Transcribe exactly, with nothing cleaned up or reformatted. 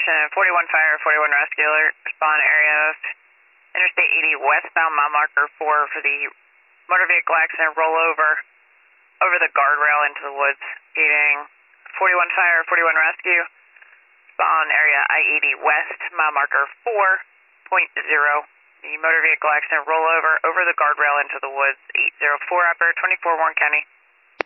Attention, forty-one fire, forty-one rescue alert, respond area of Interstate eighty westbound mile marker four for the motor vehicle accident rollover over the guardrail into the woods. Speeding forty-one fire, forty-one rescue, respond area I eighty west mile marker four point zero. The motor vehicle accident rollover over the guardrail into the woods. eight zero four upper, twenty-four Warren County.